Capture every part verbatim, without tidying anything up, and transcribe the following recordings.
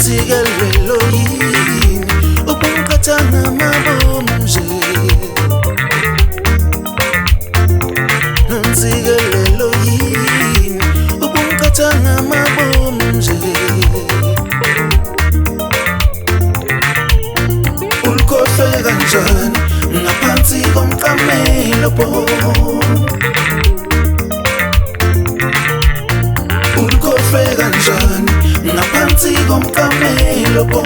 nontsikelelo yini ubungiphatha ngamabomu nje nontsikelelo yini ubungiphatha ngamabomu nje ulikhohlwe kanjani ngaphansi komqamelo bo ulikhohlwe kanjani ngaphansi komqamelo bo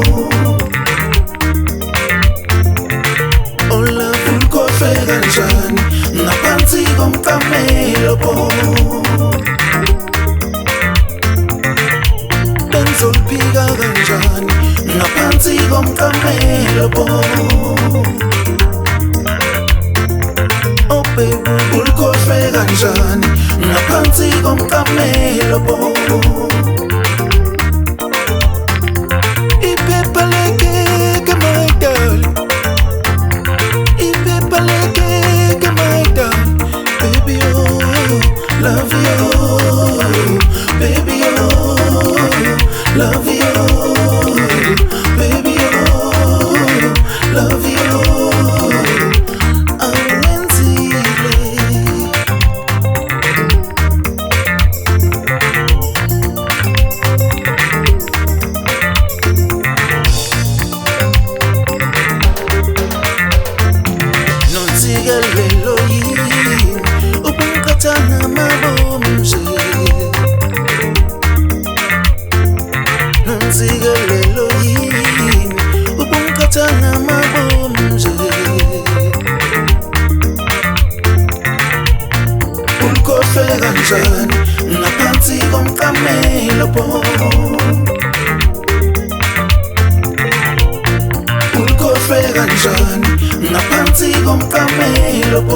oh love ulikhohlwe kanjani ngaphansi komqamelo bo benzoliphika kanjani ngaphansi komqamelo bo oh baby ulikhohlwe kanjani ngaphansi komqamelo bo iphepha lekeke my darling iphepha lekeke my darling baby oh love you baby oh love you baby oh love you nontsikelelo yini ubungiphatha ngamabomu nje nontsikelelo yini ubungiphatha ngamabomu nje ulikhohlwe kanjani ngaphansi komqamelo bo ulikhohlwe kanjani ngaphansi komqamelo bo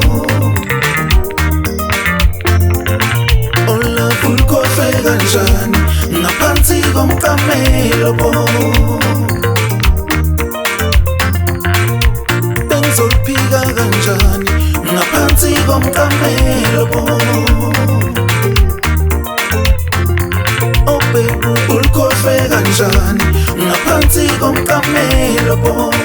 oh love ulikhohlwe kanjani ngaphansi komqamelo bo benzoliphika kanjani ngaphansi komqamelo bo oh baby ulikhohlwe kanjani ngaphansi komqamelo bo